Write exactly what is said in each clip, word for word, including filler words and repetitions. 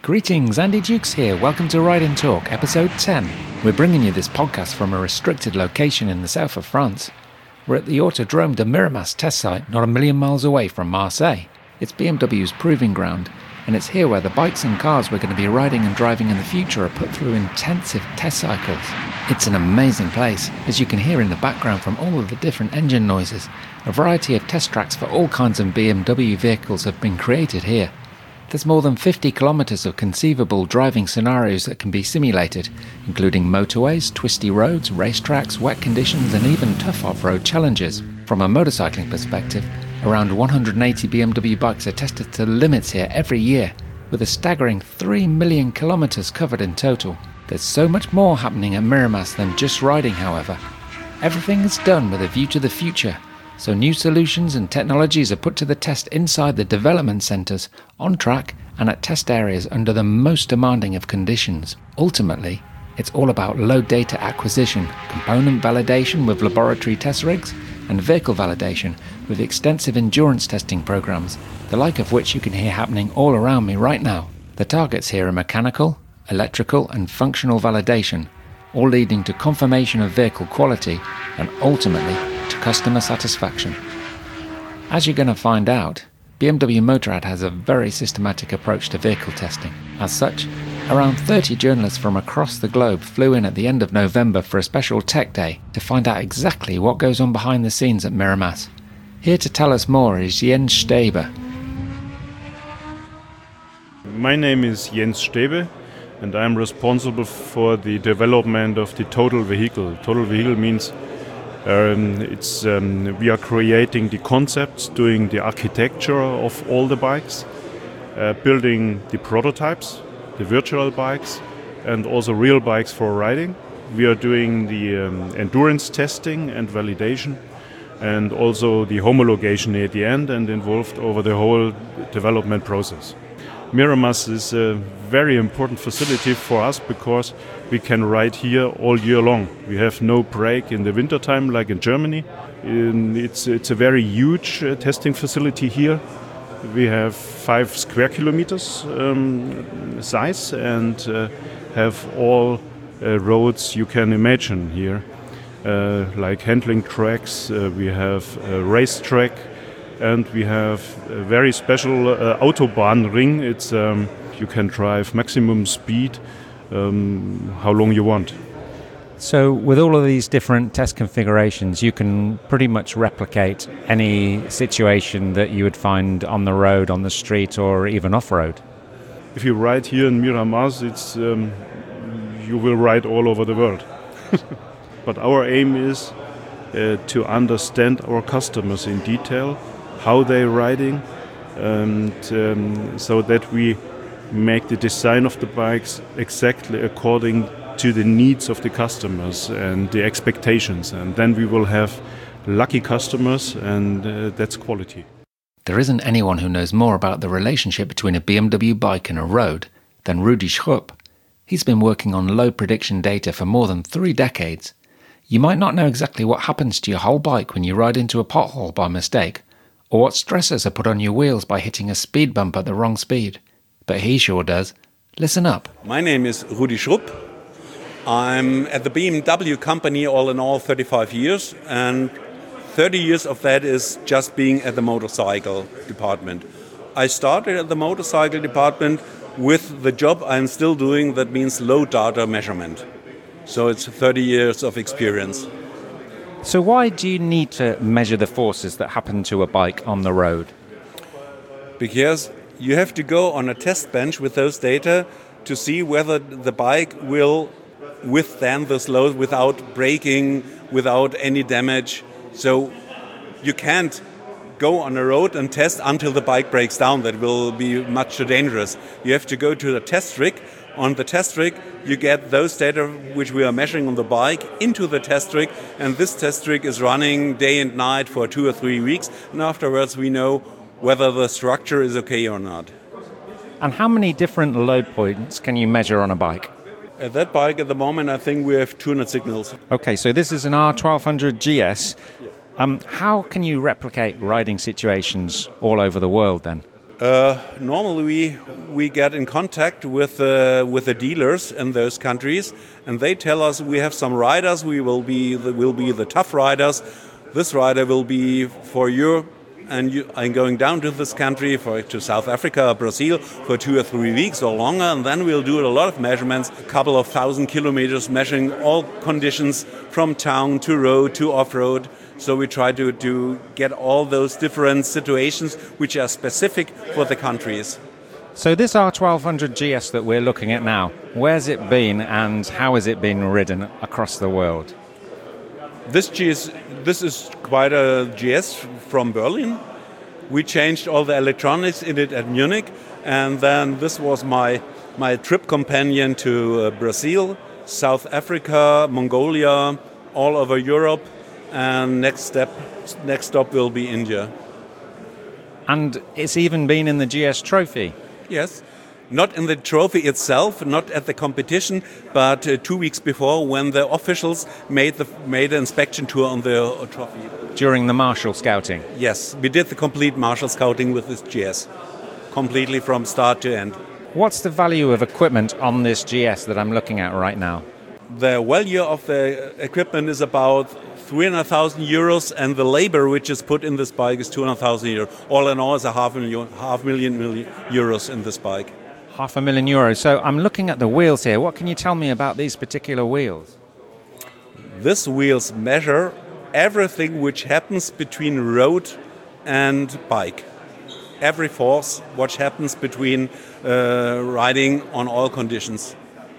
Greetings, Andy Dukes here. Welcome to Ride and Talk, episode ten. We're bringing you this podcast from a restricted location in the south of France. We're at the Autodrome de Miramas test site, not a million miles away from Marseille. It's B M W's proving ground, and it's here where the bikes and cars we're going to be riding and driving in the future are put through intensive test cycles. It's an amazing place, as you can hear in the background from all of the different engine noises. A variety of test tracks for all kinds of B M W vehicles have been created here. There's more than fifty kilometres of conceivable driving scenarios that can be simulated, including motorways, twisty roads, racetracks, wet conditions and even tough off-road challenges. From a motorcycling perspective, around one hundred eighty B M W bikes are tested to limits here every year, with a staggering three million kilometres covered in total. There's so much more happening at Miramas than just riding, however. Everything is done with a view to the future, so new solutions and technologies are put to the test inside the development centres, on track and at test areas under the most demanding of conditions. Ultimately, it's all about low data acquisition, component validation with laboratory test rigs, and vehicle validation with extensive endurance testing programs, the like of which you can hear happening all around me right now. The targets here are mechanical, electrical and functional validation, all leading to confirmation of vehicle quality and ultimately to customer satisfaction. As you're going to find out, B M W Motorrad has a very systematic approach to vehicle testing. As such, around thirty journalists from across the globe flew in at the end of November for a special tech day to find out exactly what goes on behind the scenes at Miramas. Here to tell us more is Jens Stäbe. My name is Jens Stäbe, and I'm responsible for the development of the total vehicle. Total vehicle means um, it's um, we are creating the concepts, doing the architecture of all the bikes, uh, building the prototypes, the virtual bikes, and also real bikes for riding. We are doing the um, endurance testing and validation, and also the homologation at the end, and involved over the whole development process. Miramas is a very important facility for us because we can ride here all year long. We have no break in the wintertime like in Germany. In, it's, it's a very huge uh, testing facility here. We have five square kilometers um, size and uh, have all uh, roads you can imagine here, uh, like handling tracks. Uh, we have a racetrack. And we have a very special uh, Autobahn ring. It's um, you can drive maximum speed, um, how long you want. So with all of these different test configurations, you can pretty much replicate any situation that you would find on the road, on the street, or even off-road. If you ride here in Miramas, it's um, you will ride all over the world. But our aim is uh, to understand our customers in detail, how they're riding, and um, so that we make the design of the bikes exactly according to the needs of the customers and the expectations. And then we will have lucky customers, and uh, that's quality. There isn't anyone who knows more about the relationship between a B M W bike and a road than Rudi Schrupp. He's been working on load prediction data for more than three decades. You might not know exactly what happens to your whole bike when you ride into a pothole by mistake, or what stressors are put on your wheels by hitting a speed bump at the wrong speed. But he sure does. Listen up. My name is Rudi Schrupp. I'm at the B M W company all in all thirty-five years, and thirty years of that is just being at the motorcycle department. I started at the motorcycle department with the job I'm still doing, that means load data measurement. So it's thirty years of experience. So why do you need to measure the forces that happen to a bike on the road? Because you have to go on a test bench with those data to see whether the bike will withstand this load without breaking, without any damage. So you can't go on a road and test until the bike breaks down. That will be much too dangerous. You have to go to the test rig. On the test rig, you get those data which we are measuring on the bike into the test rig, and this test rig is running day and night for two or three weeks, and afterwards we know whether the structure is okay or not. And how many different load points can you measure on a bike? At that bike at the moment, I think we have two hundred signals. Okay, so this is an R twelve hundred G S. Um, how can you replicate riding situations all over the world then? Uh, normally, we we get in contact with uh, with the dealers in those countries, and they tell us we have some riders. We will be the, will be the tough riders. This rider will be for you, and you, I'm going down to this country for to South Africa or Brazil for two or three weeks or longer, and then we'll do a lot of measurements, a couple of thousand kilometers, measuring all conditions from town to road to off-road. So we try to, to get all those different situations which are specific for the countries. So this R twelve hundred G S that we're looking at now, where's it been and how has it been ridden across the world? This G S, this is quite a G S from Berlin. We changed all the electronics in it at Munich, and then this was my my trip companion to uh, Brazil, South Africa, Mongolia, all over Europe. And next step, next stop will be India. And it's even been in the G S Trophy. Yes, not in the trophy itself, not at the competition, but uh, two weeks before, when the officials made the made an inspection tour on the uh, trophy. During the Marshall Scouting. Yes, we did the complete Marshall Scouting with this G S, completely from start to end. What's the value of equipment on this G S that I'm looking at right now? The value of the equipment is about three hundred thousand euros, and the labor which is put in this bike is two hundred thousand euros. All in all, it's a half million, half million, million euros in this bike. Half a million euros. So I'm looking at the wheels here. What can you tell me about these particular wheels? These wheels measure everything which happens between road and bike. Every force, what happens between uh, riding on all conditions.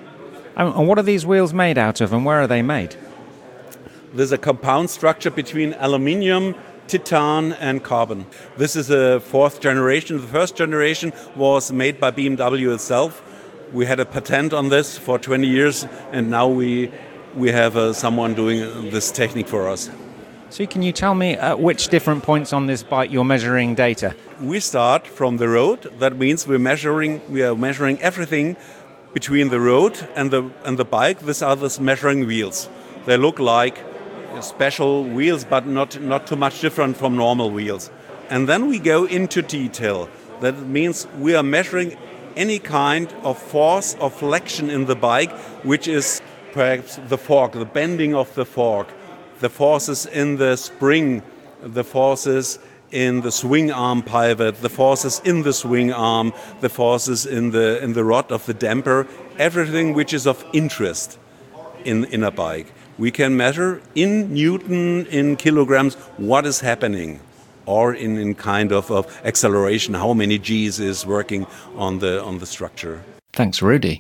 And what are these wheels made out of, and where are they made? There's a compound structure between aluminium, titan and carbon. This is a fourth generation. The first generation was made by B M W itself. We had a patent on this for twenty years, and now we we have uh, someone doing this technique for us. So can you tell me at which different points on this bike you're measuring data? We start from the road. That means we're measuring we are measuring everything between the road and the and the bike. These are the measuring wheels. They look like special wheels, but not, not too much different from normal wheels. And then we go into detail. That means we are measuring any kind of force or flexion in the bike, which is perhaps the fork, the bending of the fork, the forces in the spring, the forces in the swing arm pivot, the forces in the swing arm, the forces in the in the rod of the damper, everything which is of interest in, in a bike. We can measure in Newton, in kilograms, what is happening, or in, in kind of, of acceleration, how many G's is working on the on the structure. Thanks, Rudy.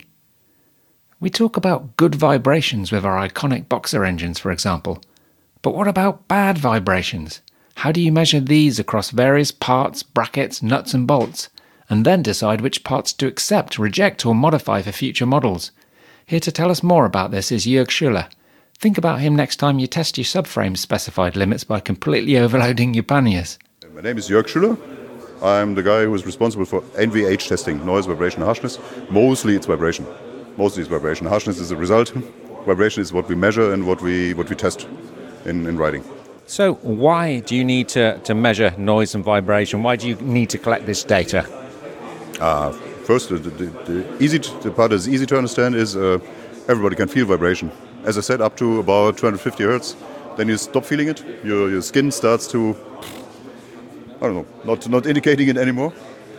We talk about good vibrations with our iconic Boxer engines, for example. But what about bad vibrations? How do you measure these across various parts, brackets, nuts and bolts, and then decide which parts to accept, reject or modify for future models? Here to tell us more about this is Jörg Schuller. Think about him next time you test your subframe's specified limits by completely overloading your panniers. My name is Jörg Schuller. I'm the guy who is responsible for N V H testing, noise, vibration, harshness. Mostly it's vibration. Mostly it's vibration. Harshness is the result. Vibration is what we measure and what we what we test in, in riding. So why do you need to, to measure noise and vibration? Why do you need to collect this data? Uh, first, the, the, the, easy to, the part that's easy to understand is uh, everybody can feel vibration. As I said, up to about two hundred fifty hertz. Then you stop feeling it. Your, your skin starts to, I don't know, not, not indicating it anymore.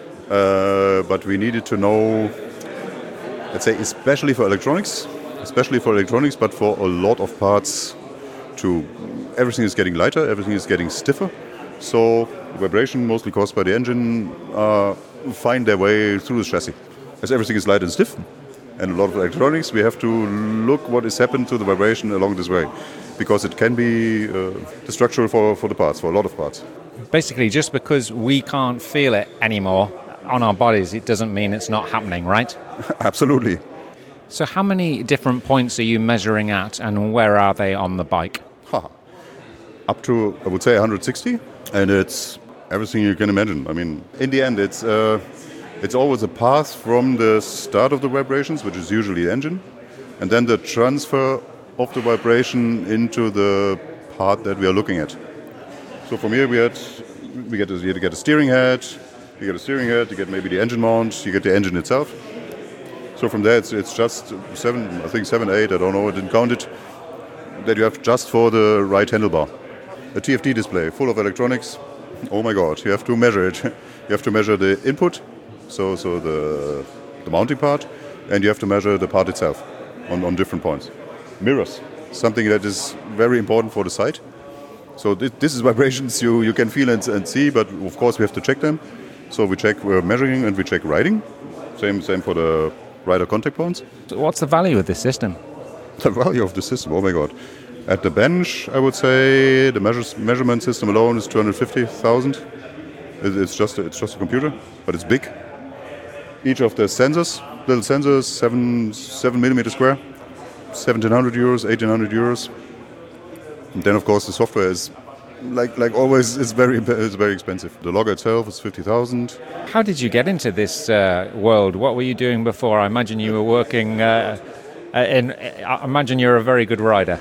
Uh, but we needed to know, let's say, especially for electronics, especially for electronics, but for a lot of parts, to everything is getting lighter, everything is getting stiffer. So the vibration, mostly caused by the engine, uh, find their way through the chassis. As everything is light and stiff, and a lot of electronics, we have to look what has happened to the vibration along this way, because it can be uh, destructive for, for the parts, for a lot of parts. Basically, just because we can't feel it anymore on our bodies, it doesn't mean it's not happening, right? Absolutely. So how many different points are you measuring at, and where are they on the bike? Ha. Up to, I would say, one hundred sixty, and it's everything you can imagine. I mean, in the end, it's... Uh, It's always a path from the start of the vibrations, which is usually the engine, and then the transfer of the vibration into the part that we are looking at. So from here we had we get a, we had to get a steering head, you get a steering head, you get maybe the engine mount, you get the engine itself. So from there, it's, it's just seven, I think seven, eight, I don't know, I didn't count it, that you have just for the right handlebar. A T F T display full of electronics. Oh my God, you have to measure it. You have to measure the input, so so the, the mounting part, and you have to measure the part itself on, on different points. Mirrors, something that is very important for the sight. So th- this is vibrations you, you can feel and, and see, but of course we have to check them. So we check we're measuring and we check riding. Same same for the rider contact points. So what's the value of this system? The value of the system, oh my God. At the bench, I would say the measures, measurement system alone is two hundred fifty thousand. It's just a, it's just a computer, but it's big. Each of the sensors, little sensors, seven seven millimeter square, seventeen hundred euros, eighteen hundred euros. And then of course the software is, like like always, it's very it's very expensive. The logger itself is fifty thousand. How did you get into this uh, world? What were you doing before? I imagine you were working. Uh, in, I imagine you're a very good rider.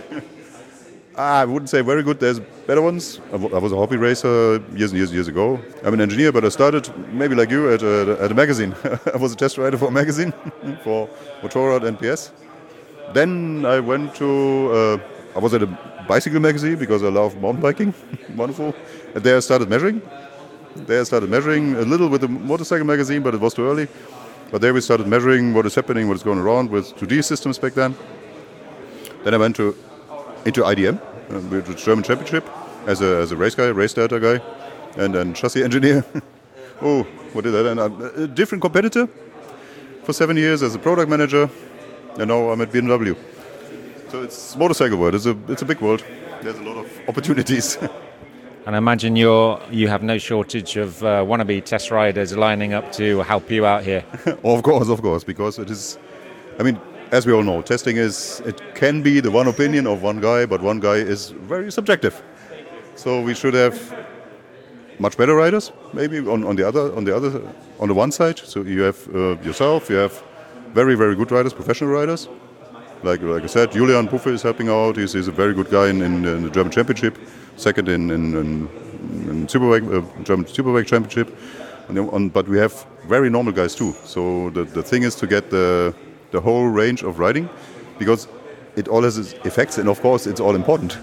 I wouldn't say very good. There's better ones. I, w- I was a hobby racer years and years and years ago. I'm an engineer, but I started maybe like you at a, at a magazine. I was a test rider for a magazine for Motorrad and P S. Then I went to. Uh, I was at a bicycle magazine because I love mountain biking. Wonderful. And there I started measuring. There I started measuring a little with the motorcycle magazine, but it was too early. But there we started measuring what is happening, what is going around with two D systems back then. Then I went to into I D M, uh, with the German Championship, as a as a race guy, race data guy, and then chassis engineer. oh, what did I? And I'm a different competitor for seven years as a product manager, and now I'm at B M W. So it's motorcycle world. It's a it's a big world. There's a lot of opportunities. And I imagine you're you have no shortage of uh, wannabe test riders lining up to help you out here. Of course, of course, because it is. I mean, as we all know, testing is it can be the one opinion of one guy, but one guy is very subjective. So we should have much better riders, maybe on, on the other on the other on the one side. So you have uh, yourself, you have very very good riders, professional riders. Like like I said, Julian Puffe is helping out. He's, he's a very good guy in, in, in the German Championship, second in in, in, in Superbike, uh, German Superbike Championship. And then on, but we have very normal guys too. So the the thing is to get the the whole range of riding, because it all has its effects, and of course it's all important.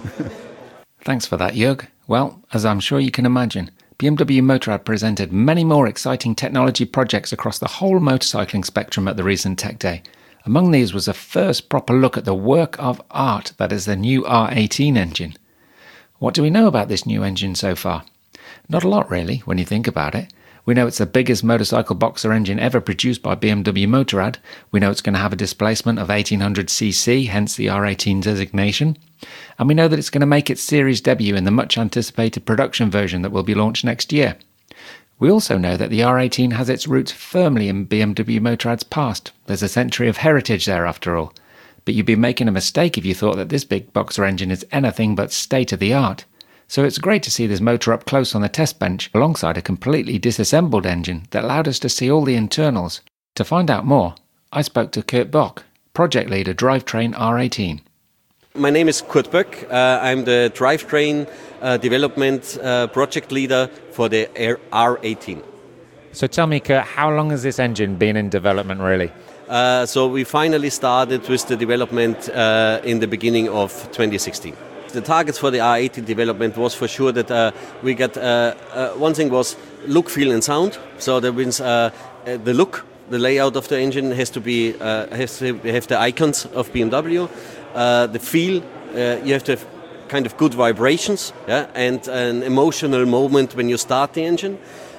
Thanks for that, Jörg. Well, as I'm sure you can imagine, B M W Motorrad presented many more exciting technology projects across the whole motorcycling spectrum at the recent Tech Day. Among these was a first proper look at the work of art that is the new R eighteen engine. What do we know about this new engine so far? Not a lot really, when you think about it. We know it's the biggest motorcycle boxer engine ever produced by B M W Motorrad. We know it's going to have a displacement of eighteen hundred c c, hence the R eighteen designation. And we know that it's going to make its series debut in the much anticipated production version that will be launched next year. We also know that the R eighteen has its roots firmly in B M W Motorrad's past. There's a century of heritage there after all. But you'd be making a mistake if you thought that this big boxer engine is anything but state-of-the-art. So it's great to see this motor up close on the test bench alongside a completely disassembled engine that allowed us to see all the internals. To find out more, I spoke to Kurt Bock, project leader Drivetrain R eighteen. My name is Kurt Bock. Uh, I'm the Drivetrain uh, development uh, project leader for the R eighteen. So tell me, Kurt, how long has this engine been in development really? Uh, so we finally started with the development uh, in the beginning of twenty sixteen. The targets for the R eighteen development was for sure that uh, we got, uh, uh, one thing was look, feel and sound. So that means uh, uh, the look, the layout of the engine has to be, uh, has to have the icons of B M W. Uh, the feel, uh, you have to have kind of good vibrations, yeah, and an emotional moment when you start the engine.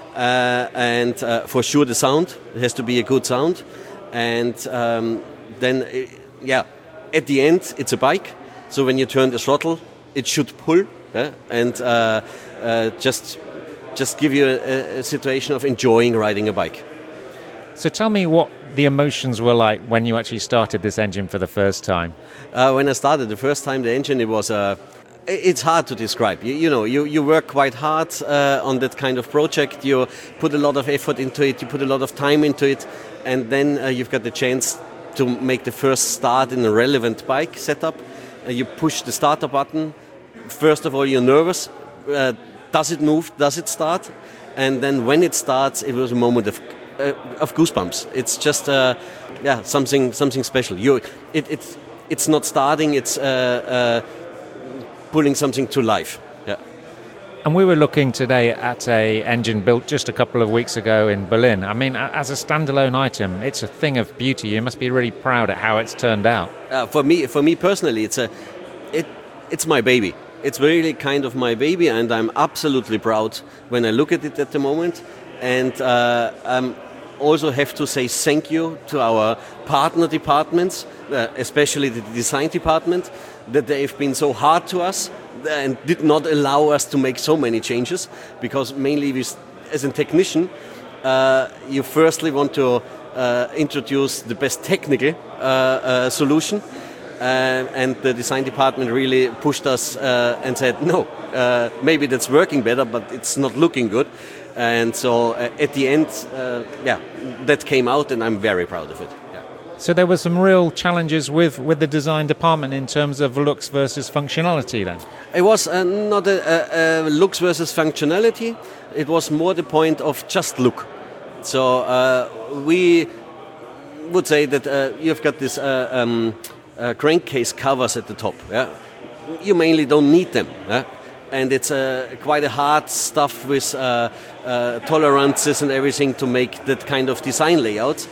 Uh, and uh, for sure the sound, it has to be a good sound. And um, then, uh, yeah, at the end it's a bike. So when you turn the throttle, it should pull, yeah, and uh, uh, just just give you a, a situation of enjoying riding a bike. So tell me what the emotions were like when you actually started this engine for the first time. Uh, when I started the first time, the engine, it was uh, it's hard to describe. You, you know, you, you work quite hard uh, on that kind of project. You put a lot of effort into it. You put a lot of time into it, and then uh, you've got the chance to make the first start in a relevant bike setup. Uh, you push the starter button. First of all, you're nervous. Uh, does it move? Does it start? and then when it starts, it was a moment of uh, of goosebumps. It's just uh, yeah something something special. You it, it's it's not starting. It's uh, uh, pulling something to life. Yeah. And we were looking today at a engine built just a couple of weeks ago in Berlin. I mean, as a standalone item, it's a thing of beauty. You must be really proud at how it's turned out. Uh, for me, for me personally, it's a it it's my baby. It's really kind of my baby, and I'm absolutely proud when I look at it at the moment. And uh, I also have to say thank you to our partner departments, uh, especially the design department, that they've been so hard to us and did not allow us to make so many changes, because mainly we, as a technician, uh, you firstly want to uh, introduce the best technical uh, uh, solution. Uh, and the design department really pushed us uh, and said, no, uh, maybe that's working better, but it's not looking good. And so uh, at the end, uh, yeah, that came out, and I'm very proud of it. Yeah. So there were some real challenges with, with the design department in terms of looks versus functionality then? It was uh, not a, a, a looks versus functionality. It was more the point of just look. So uh, we would say that uh, you've got this... Uh, um, Uh, crankcase covers at the top. Yeah, you mainly don't need them. Yeah? And it's uh, quite a hard stuff with uh, uh, tolerances and everything to make that kind of design layout.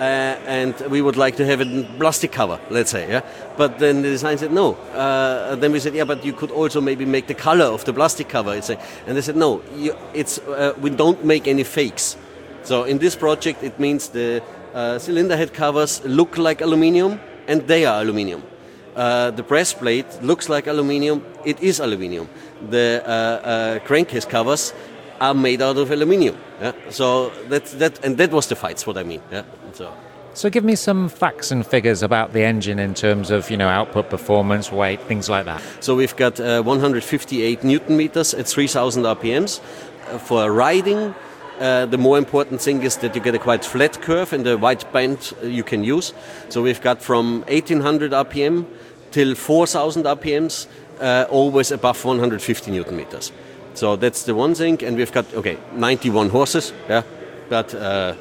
Uh, and we would like to have it in plastic cover, let's say. Yeah, but then the design said no. Uh, then we said, yeah, but you could also maybe make the color of the plastic cover. It's a, and they said no. You, it's uh, we don't make any fakes. So in this project, it means the uh, cylinder head covers look like aluminium. And they are aluminium. Uh, the breastplate looks like aluminium. It is aluminium. The uh, uh, crankcase covers are made out of aluminium. Yeah? So that's that, and that was the fights. What I mean. Yeah. So. So give me some facts and figures about the engine in terms of, you know, output, performance, weight, things like that. So we've got uh, one hundred fifty-eight newton meters at three thousand R P Ms uh, for riding. Uh, the more important thing is that you get a quite flat curve and a wide band you can use. So we've got from eighteen hundred R P M till four thousand R P Ms, uh, always above one hundred fifty newton meters. So that's the one thing. And we've got, okay, ninety-one horses, yeah, but uh,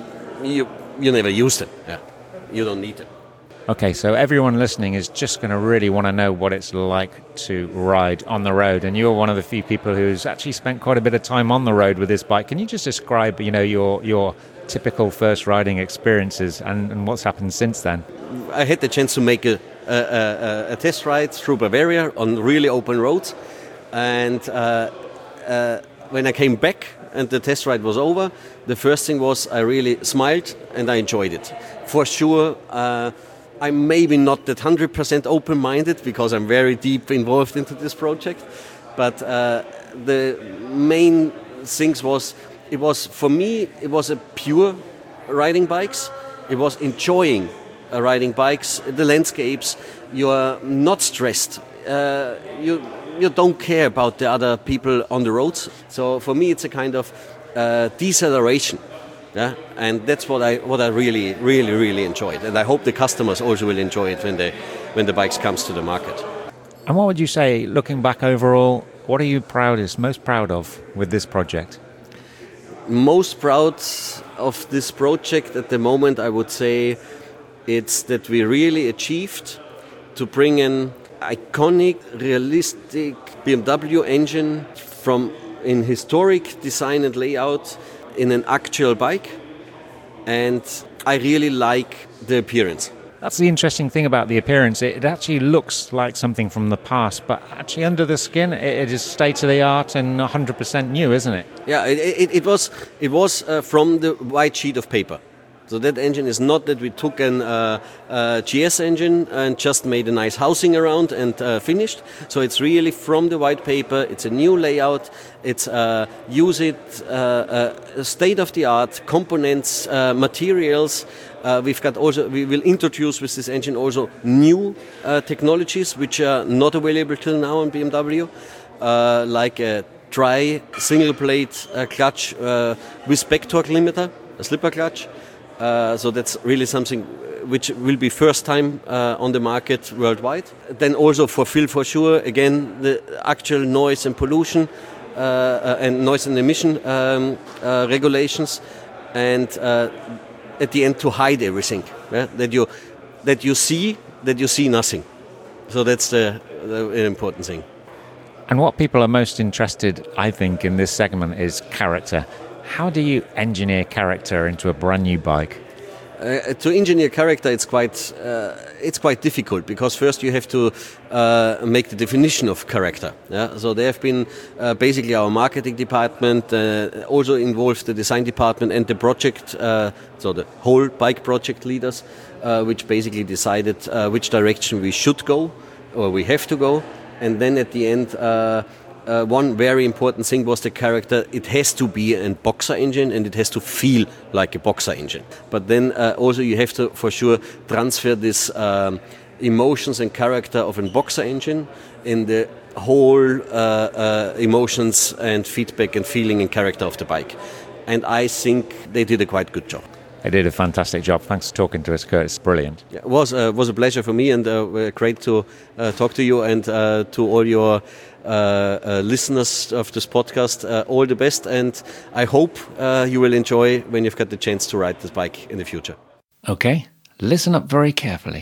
you you never use them. Yeah, you don't need them. Okay, so everyone listening is just going to really want to know what it's like to ride on the road, and you're one of the few people who's actually spent quite a bit of time on the road with this bike. Can you just describe, you know, your your typical first riding experiences and, and what's happened since then? I had the chance to make a, a, a, a test ride through Bavaria on really open roads, and uh, uh, when I came back and the test ride was over, the first thing was I really smiled and I enjoyed it. For sure, uh, I'm maybe not that one hundred percent open-minded because I'm very deep involved into this project, but uh, the main things was, it was, for me, it was a pure riding bikes. It was enjoying uh, riding bikes, the landscapes. You are not stressed. Uh, you you don't care about the other people on the roads. So for me, it's a kind of uh, deceleration. Yeah, and that's what I what I really, really, really enjoyed, and I hope the customers also will enjoy it when they when the bikes comes to the market. And what would you say, looking back overall, what are you proudest, most proud of with this project? Most proud of this project at the moment, I would say, it's that we really achieved to bring an iconic, realistic B M W engine from in historic design and layout in an actual bike, and I really like the appearance. That's the interesting thing about the appearance. It, it actually looks like something from the past, but actually under the skin, it, it is state-of-the-art and one hundred percent new, isn't it? Yeah, it, it, it was it was uh, from the white sheet of paper. So that engine is not that we took an uh, uh, G S engine and just made a nice housing around and uh, finished. So it's really from the white paper. It's a new layout. It's uh, use it uh, uh, state-of-the-art components, uh, materials. Uh, we've got also we will introduce with this engine also new uh, technologies which are not available till now on B M W, uh, like a dry single plate uh, clutch uh, with back torque limiter, a slipper clutch. Uh, so that's really something which will be first time uh, on the market worldwide. Then also for Phil for sure, again, the actual noise and pollution uh, uh, and noise and emission um, uh, regulations, and uh, at the end to hide everything. Yeah? That you that you see that you see nothing. So that's the, the important thing. And what people are most interested, I think, in this segment is character. How do you engineer character into a brand new bike? Uh, to engineer character, it's quite uh, it's quite difficult, because first you have to uh, make the definition of character. Yeah? So they have been uh, basically our marketing department, uh, also involved the design department and the project, uh, so the whole bike project leaders, uh, which basically decided uh, which direction we should go or we have to go, and then at the end. Uh, Uh, one very important thing was the character. It has to be a boxer engine, and it has to feel like a boxer engine. But then uh, also you have to, for sure, transfer this um, emotions and character of a boxer engine in the whole uh, uh, emotions and feedback and feeling and character of the bike. And I think they did a quite good job. They did a fantastic job. Thanks for talking to us, Kurt. It's brilliant. Yeah, it was, uh, was a pleasure for me, and uh, great to uh, talk to you and uh, to all your Uh, uh, listeners of this podcast. Uh, all the best, and I hope uh, you will enjoy when you've got the chance to ride this bike in the future. Okay, listen up very carefully.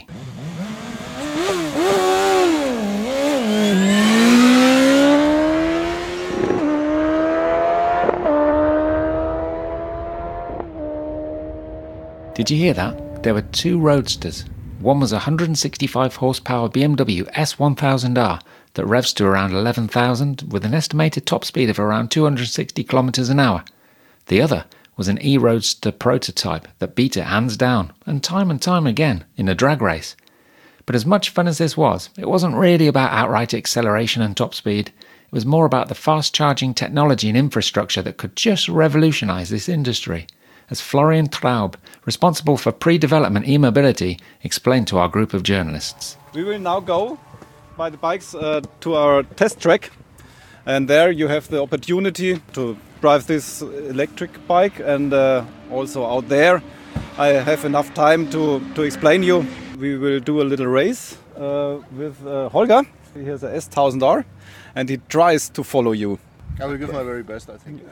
Did you hear that? There were two roadsters. One was a one hundred sixty-five horsepower B M W S one thousand R that revs to around eleven thousand with an estimated top speed of around two hundred sixty kilometers an hour. The other was an E-Roadster prototype that beat it hands down, and time and time again, in a drag race. But as much fun as this was, it wasn't really about outright acceleration and top speed. It was more about the fast charging technology and infrastructure that could just revolutionize this industry, as Florian Traub, responsible for pre-development e-mobility, explained to our group of journalists. We will now go by the bikes uh, to our test track, and there you have the opportunity to drive this electric bike, and uh, also out there I have enough time to, to explain you. We will do a little race uh, with uh, Holger. He has a S one thousand R and he tries to follow you. I will give my very best, I think.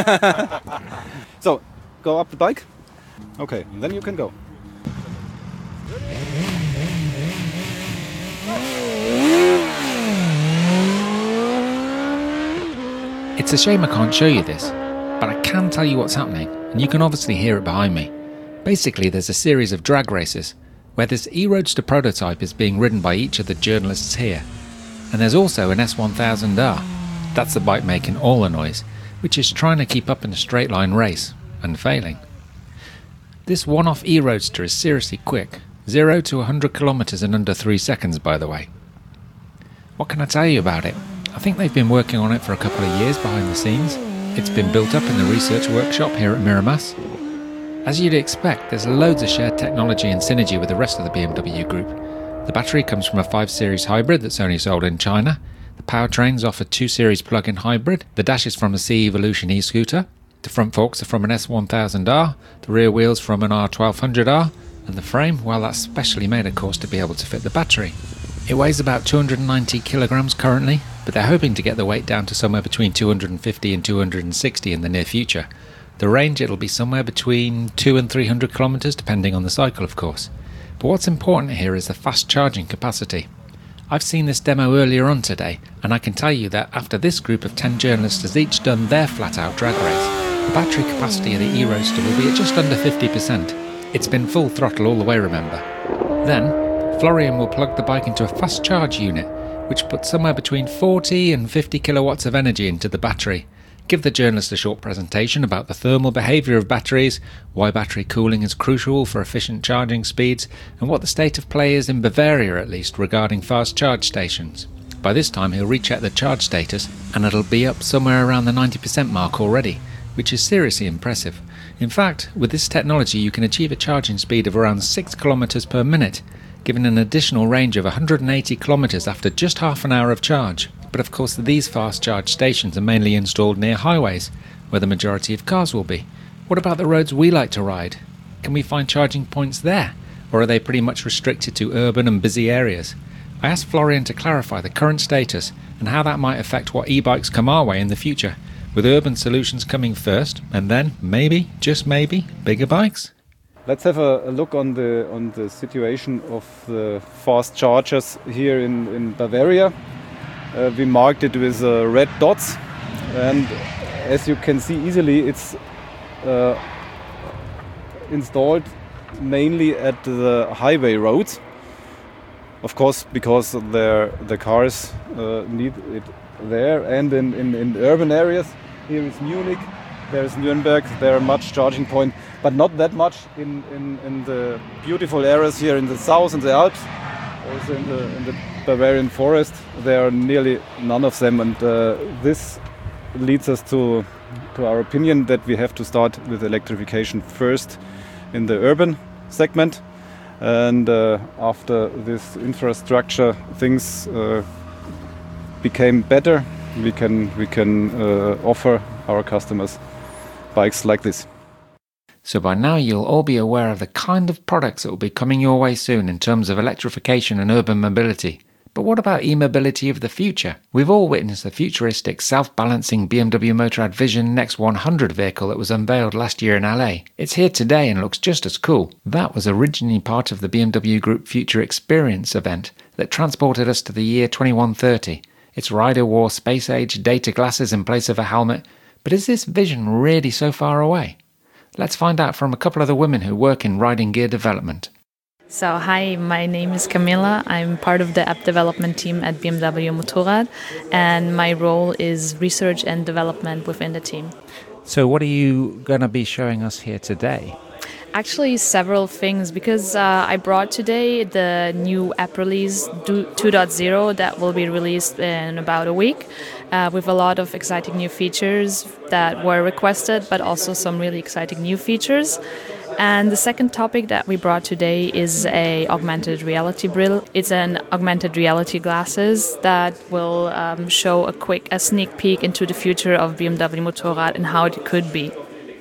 So, go up the bike. Okay, then you can go. It's a shame I can't show you this, but I can tell you what's happening, and you can obviously hear it behind me. Basically, there's a series of drag races, where this E-Roadster prototype is being ridden by each of the journalists here. And there's also an S one thousand R, that's the bike making all the noise, which is trying to keep up in a straight line race, and failing. This one-off E-Roadster is seriously quick, zero to one hundred kilometers in under three seconds by the way. What can I tell you about it? I think they've been working on it for a couple of years behind the scenes. It's been built up in the research workshop here at Miramas. As you'd expect, there's loads of shared technology and synergy with the rest of the B M W group. The battery comes from a five series hybrid that's only sold in China. The powertrains offer two series plug-in hybrid. The dash is from a C-Evolution e-scooter. The front forks are from an S one thousand R. The rear wheels from an R twelve hundred R. And the frame, well, that's specially made, of course, to be able to fit the battery. It weighs about two hundred ninety kilograms currently, but they're hoping to get the weight down to somewhere between two hundred fifty and two hundred sixty in the near future. The range, it'll be somewhere between two and three hundred kilometers, depending on the cycle, of course. But what's important here is the fast charging capacity. I've seen this demo earlier on today, and I can tell you that after this group of ten journalists has each done their flat-out drag race, the battery capacity of the E-Roadster will be at just under fifty percent. It's been full throttle all the way, remember. Then, Florian will plug the bike into a fast charge unit, which puts somewhere between forty and fifty kilowatts of energy into the battery. Give the journalist a short presentation about the thermal behaviour of batteries, why battery cooling is crucial for efficient charging speeds, and what the state of play is in Bavaria at least regarding fast charge stations. By this time he'll recheck the charge status, and it'll be up somewhere around the ninety percent mark already, which is seriously impressive. In fact, with this technology you can achieve a charging speed of around six kilometers per minute, giving an additional range of one hundred eighty kilometers after just half an hour of charge. But of course these fast charge stations are mainly installed near highways, where the majority of cars will be. What about the roads we like to ride? Can we find charging points there? Or are they pretty much restricted to urban and busy areas? I asked Florian to clarify the current status and how that might affect what e-bikes come our way in the future, with urban solutions coming first, and then, maybe, just maybe, bigger bikes? Let's have a, a look on the on the situation of the fast chargers here in, in Bavaria. Uh, we marked it with uh, red dots, and as you can see easily, it's uh, installed mainly at the highway roads. Of course, because the cars uh, need it there, and in, in, in urban areas. Here is Munich, there is Nuremberg, there are much charging point, but not that much in, in, in the beautiful areas here in the south, in the Alps, also in the, in the Bavarian forest. There are nearly none of them, and uh, this leads us to, to our opinion that we have to start with electrification first in the urban segment. And uh, after this infrastructure things uh, became better, we can we can uh, offer our customers bikes like this. So by now you'll all be aware of the kind of products that will be coming your way soon in terms of electrification and urban mobility. But what about e-mobility of the future? We've all witnessed the futuristic self-balancing B M W Motorrad Vision Next one hundred vehicle that was unveiled last year in L A. It's here today and looks just as cool. That was originally part of the B M W Group Future Experience event that transported us to the year twenty-one thirty. Its rider wore space-age data glasses in place of a helmet, but is this vision really so far away? Let's find out from a couple of the women who work in riding gear development. So, hi, my name is Camilla. I'm part of the app development team at B M W Motorrad, and my role is research and development within the team. So what are you going to be showing us here today? Actually, several things, because uh, I brought today the new app release two point oh that will be released in about a week, uh, with a lot of exciting new features that were requested, but also some really exciting new features. And the second topic that we brought today is a augmented reality brill. It's an augmented reality glasses that will um, show a quick, a sneak peek into the future of B M W Motorrad and how it could be.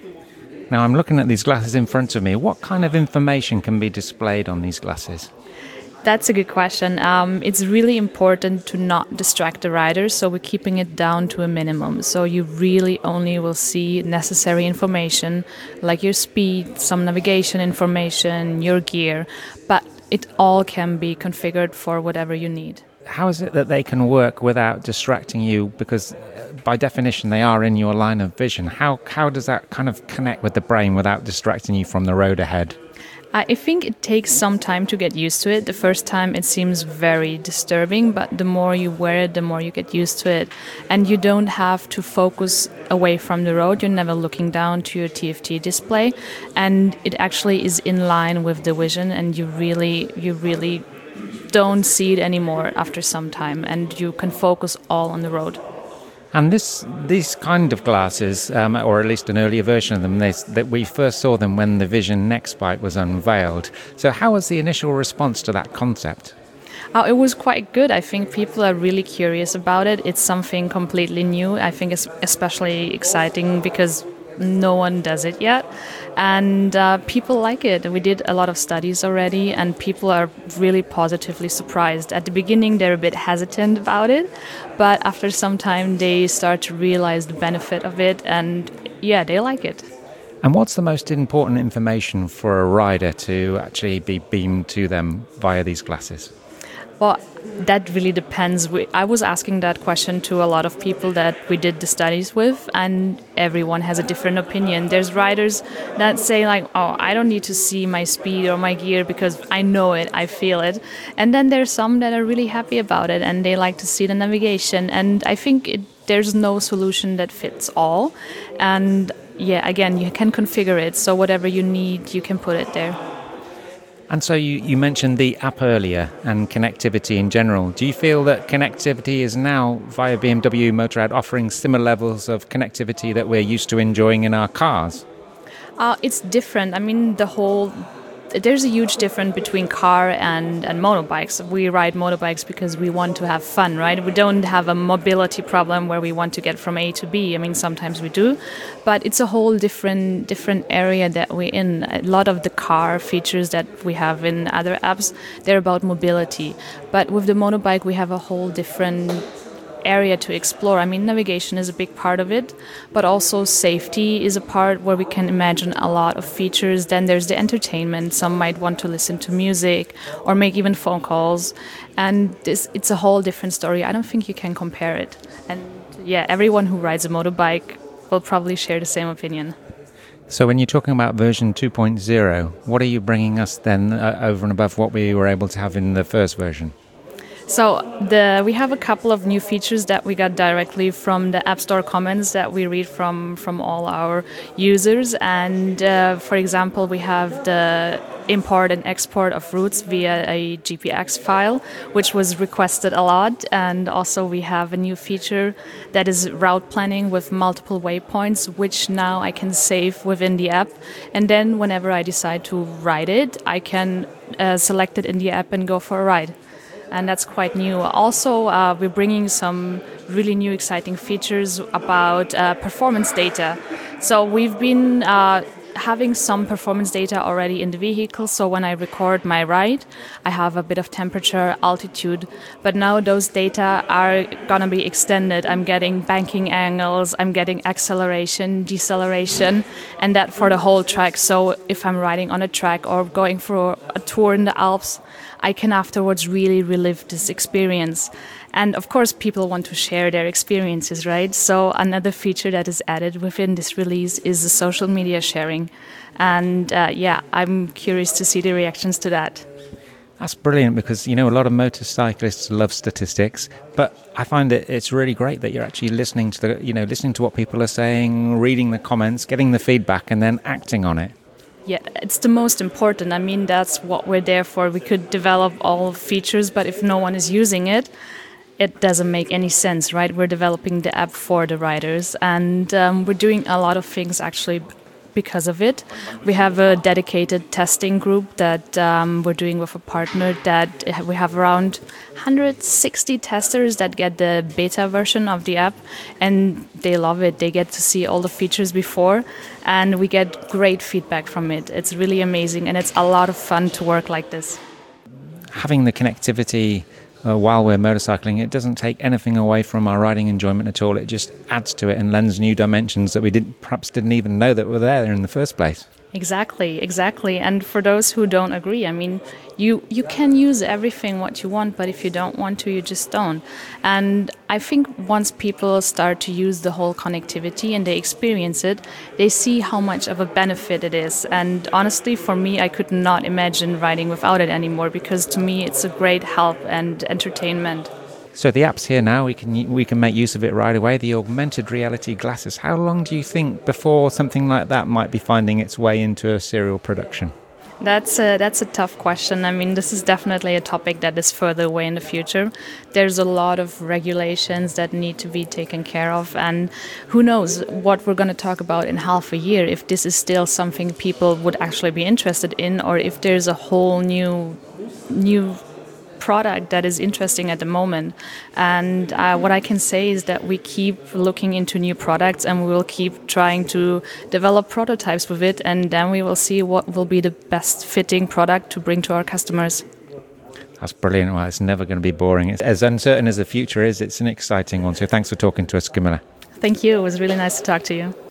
Now I'm looking at these glasses in front of me. What kind of information can be displayed on these glasses? That's a good question. Um, it's really important to not distract the riders, so we're keeping it down to a minimum. So you really only will see necessary information, like your speed, some navigation information, your gear, but it all can be configured for whatever you need. How is it that they can work without distracting you? Because by definition, they are in your line of vision. How how does that kind of connect with the brain without distracting you from the road ahead? I think it takes some time to get used to it. The first time it seems very disturbing, but the more you wear it, the more you get used to it. And you don't have to focus away from the road. You're never looking down to your T F T display. And it actually is in line with the vision, and you really, you really don't see it anymore after some time, and you can focus all on the road. And this, these kind of glasses, um, or at least an earlier version of them, they, that we first saw them when the Vision Next bike was unveiled. So how was the initial response to that concept? Uh, it was quite good. I think people are really curious about it. It's something completely new. I think it's especially exciting because no one does it yet, and uh, people like it. We did a lot of studies already, and people are really positively surprised. At the beginning, they're a bit hesitant about it, but after some time, they start to realize the benefit of it, and yeah, they like it. And what's the most important information for a rider to actually be beamed to them via these glasses? Well, that really depends. We, I was asking that question to a lot of people that we did the studies with, and everyone has a different opinion. There's riders that say like, oh, I don't need to see my speed or my gear because I know it, I feel it. And then there's some that are really happy about it and they like to see the navigation. And I think it, there's no solution that fits all. And yeah, again, you can configure it. So whatever you need, you can put it there. And so you, you mentioned the app earlier and connectivity in general. Do you feel that connectivity is now, via B M W Motorrad, offering similar levels of connectivity that we're used to enjoying in our cars? Uh, it's different. I mean, the whole... There's a huge difference between car and, and motorbikes. We ride motorbikes because we want to have fun, right? We don't have a mobility problem where we want to get from A to B. I mean, sometimes we do, but it's a whole different different area that we're in. A lot of the car features that we have in other apps, they're about mobility. But with the motorbike, we have a whole different area to explore. I mean, navigation is a big part of it, but also safety is a part where we can imagine a lot of features. Then there's the entertainment. Some might want to listen to music or make even phone calls. And this, it's a whole different story. I don't think you can compare it. And yeah, everyone who rides a motorbike will probably share the same opinion. So when you're talking about version two point oh, what are you bringing us then uh, over and above what we were able to have in the first version? So the we have a couple of new features that we got directly from the App Store comments that we read from, from all our users. And uh, for example, we have the import and export of routes via a G P X file, which was requested a lot. And also we have a new feature that is route planning with multiple waypoints, which now I can save within the app. And then whenever I decide to ride it, I can uh, select it in the app and go for a ride. And that's quite new. Also, uh, we're bringing some really new, exciting features about uh, performance data. So we've been uh, having some performance data already in the vehicle. So when I record my ride, I have a bit of temperature, altitude. But now those data are going to be extended. I'm getting banking angles, I'm getting acceleration, deceleration, and that for the whole track. So if I'm riding on a track or going for a tour in the Alps, I can afterwards really relive this experience. And of course, people want to share their experiences, right? So another feature that is added within this release is the social media sharing. And uh, yeah, I'm curious to see the reactions to that. That's brilliant because, you know, a lot of motorcyclists love statistics, but I find it it's really great that you're actually listening to the, you know, listening to what people are saying, reading the comments, getting the feedback and then acting on it. Yeah, it's the most important. I mean, that's what we're there for. We could develop all features, but if no one is using it, it doesn't make any sense, right? We're developing the app for the riders, and um, we're doing a lot of things actually because of it. We have a dedicated testing group that um, we're doing with a partner that we have around one hundred sixty testers that get the beta version of the app, and they love it. They get to see all the features before, and we get great feedback from it. It's really amazing, and it's a lot of fun to work like this. Having the connectivity Uh, while we're motorcycling, it doesn't take anything away from our riding enjoyment at all. It just adds to it and lends new dimensions that we didn't, perhaps didn't even know that were there in the first place. Exactly, exactly. And for those who don't agree, I mean, you, you can use everything what you want, but if you don't want to, you just don't. And I think once people start to use the whole connectivity and they experience it, they see how much of a benefit it is. And honestly, for me, I could not imagine riding without it anymore, because to me, it's a great help and entertainment. So the app's here now, we can we can make use of it right away, the augmented reality glasses. How long do you think before something like that might be finding its way into a serial production? That's a, that's a tough question. I mean, this is definitely a topic that is further away in the future. There's a lot of regulations that need to be taken care of, and who knows what we're going to talk about in half a year, if this is still something people would actually be interested in, or if there's a whole new new product that is interesting at the moment. And uh, what I can say is that we keep looking into new products, and we will keep trying to develop prototypes with it, and then we will see what will be the best fitting product to bring to our customers. That's brilliant. Well, it's never going to be boring. It's as uncertain as the future is, it's an exciting one. So thanks for talking to us, Camilla. Thank you. It was really nice to talk to you.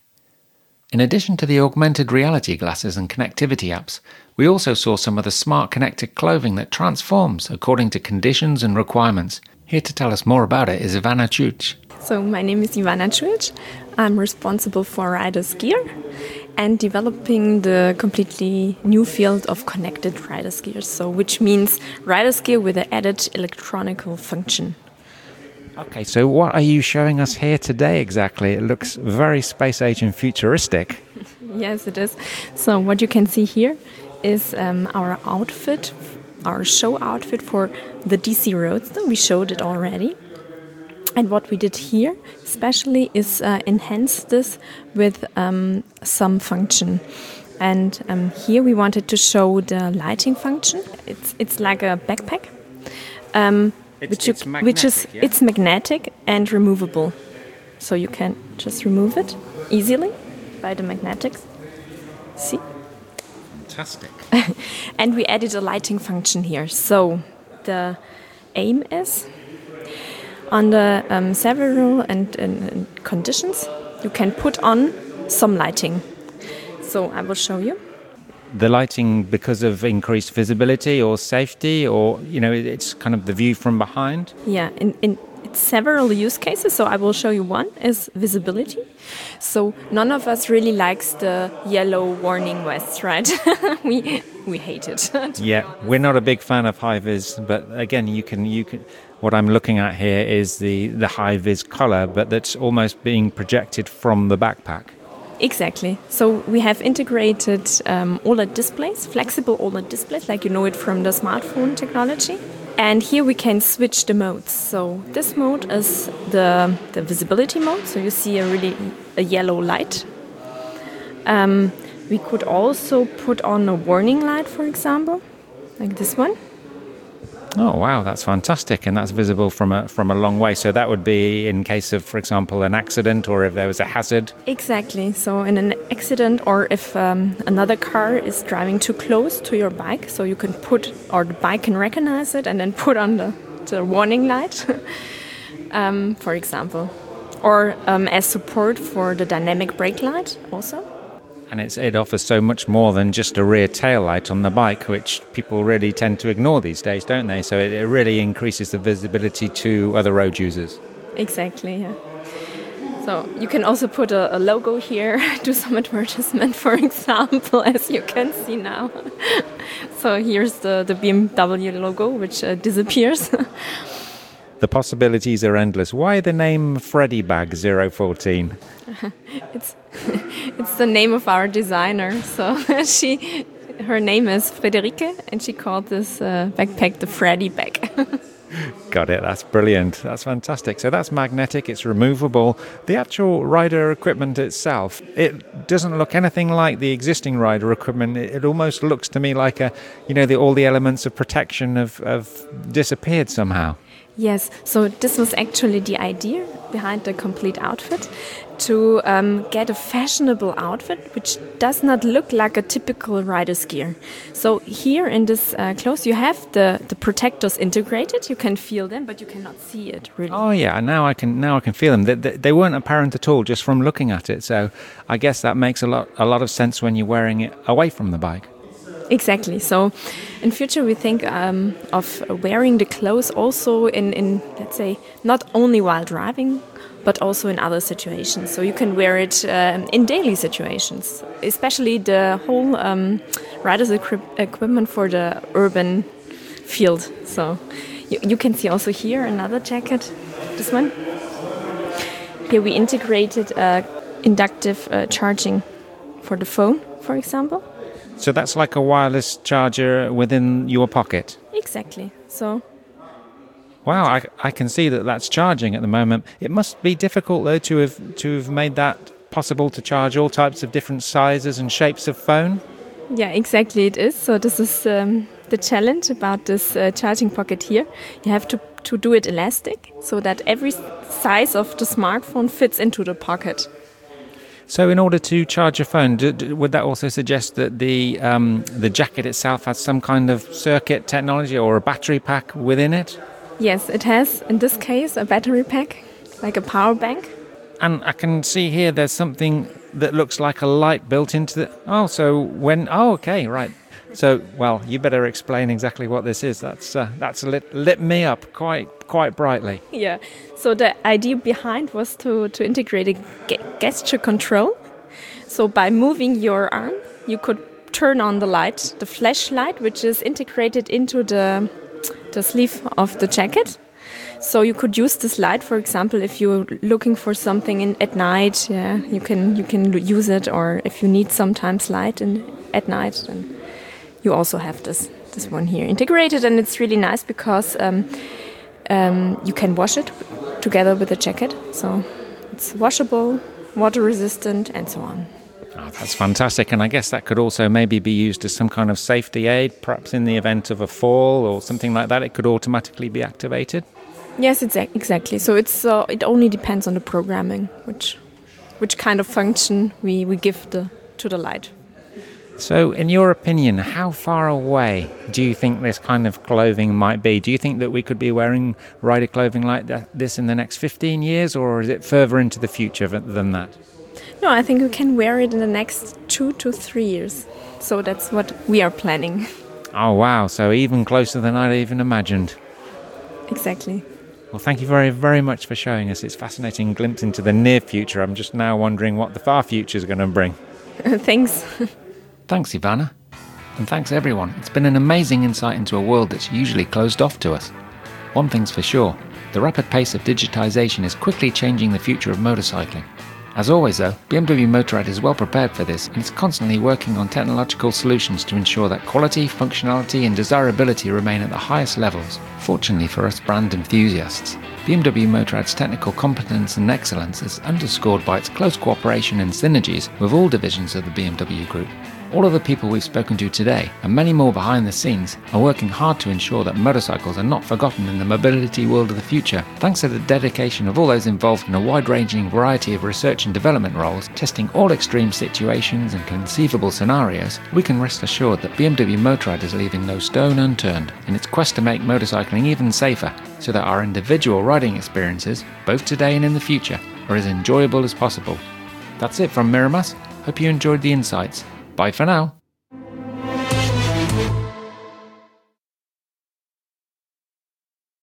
In addition to the augmented reality glasses and connectivity apps, we also saw some of the smart connected clothing that transforms according to conditions and requirements. Here to tell us more about it is Ivana Cuc. So my name is Ivana Cuc. I'm responsible for riders' gear and developing the completely new field of connected riders' gear. So which means riders' gear with an added electronical function. Okay, so what are you showing us here today exactly? It looks very space age and futuristic. Yes, it is. So what you can see here is um, our outfit, our show outfit for the D C Roadster. We showed it already. And what we did here especially is uh, enhance this with um, some function. And um, here we wanted to show the lighting function. It's, it's like a backpack. Um, It's, which, you, it's magnetic, which is yeah? it's magnetic and removable, so you can just remove it easily by the magnetics. See? Fantastic. And we added a lighting function here. So the aim is under um, several and, and, and conditions, you can put on some lighting. So I will show you. The lighting because of increased visibility or safety, or, you know, it's kind of the view from behind? Yeah, in, in it's several use cases. So I will show you one is visibility. So none of us really likes the yellow warning vests, right? we we hate it. Yeah, we're not a big fan of high vis, but again, you can you can. What I'm looking at here is the the high vis color, but that's almost being projected from the backpack. Exactly. So we have integrated um, O L E D displays, flexible O L E D displays, like you know it from the smartphone technology. And here we can switch the modes. So this mode is the, the visibility mode. So you see a really a yellow light. Um, we could also put on a warning light, for example, like this one. Oh, wow, that's fantastic. And that's visible from a from a long way. So that would be in case of, for example, an accident or if there was a hazard? Exactly. So in an accident or if um, another car is driving too close to your bike, so you can put, or the bike can recognize it and then put on the, the warning light, um, for example. Or um, as support for the dynamic brake light also. And it's, it offers so much more than just a rear tail light on the bike, which people really tend to ignore these days, don't they? So it, it really increases the visibility to other road users. Exactly, yeah. So you can also put a, a logo here, do some advertisement, for example, as you can see now. So here's the, the B M W logo, which uh, disappears. The possibilities are endless. Why the name Freddy Bag zero fourteen? It's it's the name of our designer. So she, her name is Friederike, and she called this uh, backpack the Freddy Bag. Got it. That's brilliant. That's fantastic. So that's magnetic. It's removable. The actual rider equipment itself, it doesn't look anything like the existing rider equipment. It, it almost looks to me like a, you know, the, all the elements of protection have, have disappeared somehow. Yes, so this was actually the idea behind the complete outfit, to um, get a fashionable outfit which does not look like a typical rider's gear. So here in this uh, clothes you have the, the protectors integrated, you can feel them but you cannot see it really. Oh yeah, now I can now I can feel them. They, they, they weren't apparent at all just from looking at it, so I guess that makes a lot a lot of sense when you're wearing it away from the bike. Exactly. So in future we think um, of wearing the clothes also in, in, let's say, not only while driving, but also in other situations. So you can wear it uh, in daily situations, especially the whole um, rider's equip equipment for the urban field. So you, you can see also here another jacket, this one. Here we integrated uh, inductive uh, charging for the phone, for example. So that's like a wireless charger within your pocket? Exactly. So. Wow, I, I can see that that's charging at the moment. It must be difficult, though, to have to have made that possible to charge all types of different sizes and shapes of phone? Yeah, exactly it is. So this is um, the challenge about this uh, charging pocket here. You have to, to do it elastic so that every size of the smartphone fits into the pocket. So in order to charge your phone, do, do, would that also suggest that the um, the jacket itself has some kind of circuit technology or a battery pack within it? Yes, it has, in this case, a battery pack, like a power bank. And I can see here there's something that looks like a light built into the... Oh, so when... Oh, okay, right. So, well, you better explain exactly what this is. That's uh, that's lit, lit me up quite quite brightly. Yeah. So the idea behind was to, to integrate a ge gesture control. So by moving your arm, you could turn on the light, the flashlight, which is integrated into the the sleeve of the jacket. So you could use this light, for example, if you're looking for something in, at night. Yeah, you can you can use it, or if you need sometimes light in, at night, then you also have this this one here integrated, and it's really nice because um, um, you can wash it together with the jacket. So it's washable, water resistant, and so on. Oh, that's fantastic. And I guess that could also maybe be used as some kind of safety aid, perhaps in the event of a fall or something like that. It could automatically be activated. Yes, exa exactly. So it's uh, it only depends on the programming, which which kind of function we, we give the to the light. So, in your opinion, how far away do you think this kind of clothing might be? Do you think that we could be wearing rider clothing like that, this in the next fifteen years, or is it further into the future than that? No, I think we can wear it in the next two to three years. So that's what we are planning. Oh, wow. So even closer than I'd even imagined. Exactly. Well, thank you very, very much for showing us. It's a fascinating glimpse into the near future. I'm just now wondering what the far future is going to bring. Thanks. Thanks, Ivana. And thanks, everyone. It's been an amazing insight into a world that's usually closed off to us. One thing's for sure, the rapid pace of digitization is quickly changing the future of motorcycling. As always, though, B M W Motorrad is well prepared for this and is constantly working on technological solutions to ensure that quality, functionality and desirability remain at the highest levels. Fortunately for us brand enthusiasts, B M W Motorrad's technical competence and excellence is underscored by its close cooperation and synergies with all divisions of the B M W Group. All of the people we've spoken to today, and many more behind the scenes, are working hard to ensure that motorcycles are not forgotten in the mobility world of the future. Thanks to the dedication of all those involved in a wide-ranging variety of research and development roles, testing all extreme situations and conceivable scenarios, we can rest assured that B M W Motorrad is leaving no stone unturned in its quest to make motorcycling even safer, so that our individual riding experiences, both today and in the future, are as enjoyable as possible. That's it from Miramas. Hope you enjoyed the insights. Bye for now.